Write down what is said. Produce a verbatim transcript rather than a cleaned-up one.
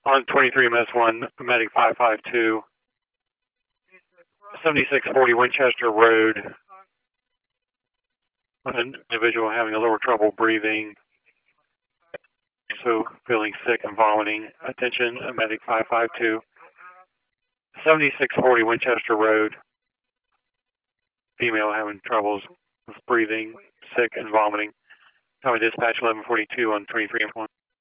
On twenty-three M S one, medic five five two, seventy-six forty Winchester Road. An individual having a little trouble breathing, so feeling sick and vomiting. Attention, medic five five two, seventy-six forty Winchester Road. Female having troubles with breathing, sick and vomiting. Tommy dispatch eleven forty-two on twenty-three M S one.